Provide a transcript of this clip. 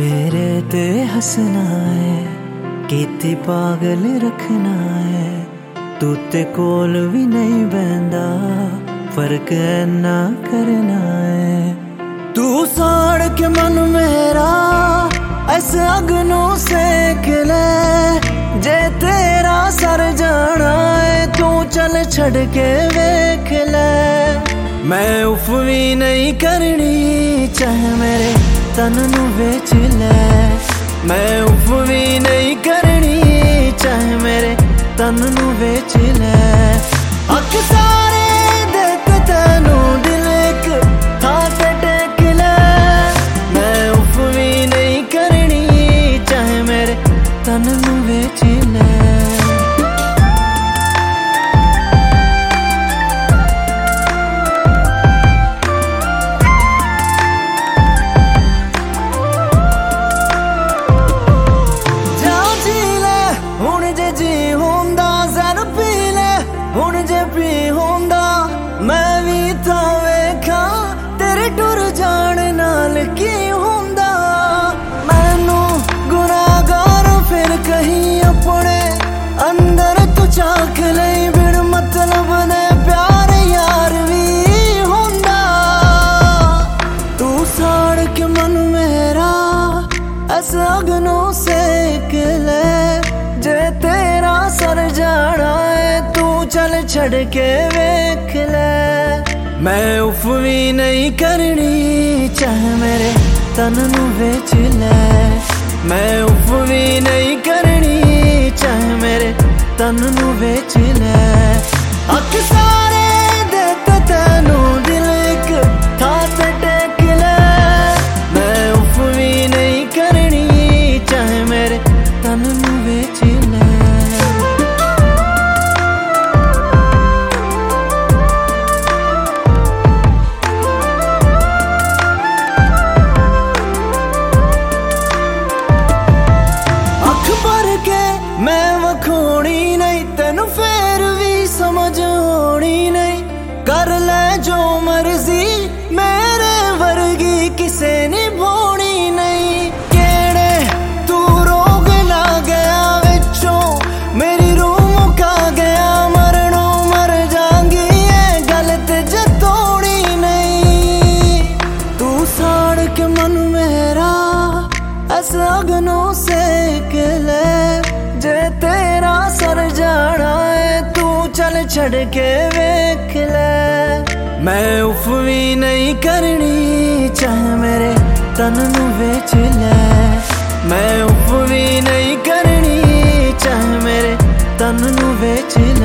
मेरे ते हसना है कीती पागल रखना है। तू ते कोल भी नहीं बहंदा फर्क ऐना करना है। तू साड़ के मन मेरा ऐसे अग्नों सेक ले। जे तेरा सर जाना है तू चल छड़ के वेख ले। मैं उफ भी नहीं करनी चाहे मेरे तन नू बेच ले। मैं उफ भी नहीं करनी चाहे मेरे तन नू बेच ले। अख सारे देख तेनू दिल एक थां ते टेक ले। मैं उफ भी नहीं करनी चाहे मेरे तन नू बेच ले। मैं भी तो वेखा तेरे टुर जान नाल की हुंदा। मैनू गुनाहगार फिर कहीं अपने अंदर तू झांक ले। बिन मतलब ने प्यार यार भी हुंदा। तू साड़ के मन मेरा ऐसा अग्नों सेक ले। जे तेरा सर जाना है तू चल छड़ के वेख ले। मैं उफ भी नहीं करनी चाहे मेरे तन नू बेच ले। मैं उफ भी नहीं करनी चाहे मेरे तन नू बेच ले। अख सारे देख तेनू दिल एक थां ते टेक ले। मैं उफ भी नहीं करनी चाहे मेरे तन नू बेच ले। मैं वखोनी नहीं तेनू फेर भी समझ होनी नहीं। कर ले जो मर्जी मेरे वर्गी किसे निभानी नहीं। केड़े तू रोग ला गया विचों मेरी रूह मुका गया। मरनों मर जांगी ये गलत जतोड़ी नहीं। तू साड़ के मन मेरा ऐसा अग्नों सेक ले। जे तेरा सर जाना है तू चल छड़ के वेख ले। मैं उफ भी नहीं करनी चाहे मेरे तन नू बेच ले। मैं उफ भी नहीं करनी चाहे मेरे तन नू बेच ले।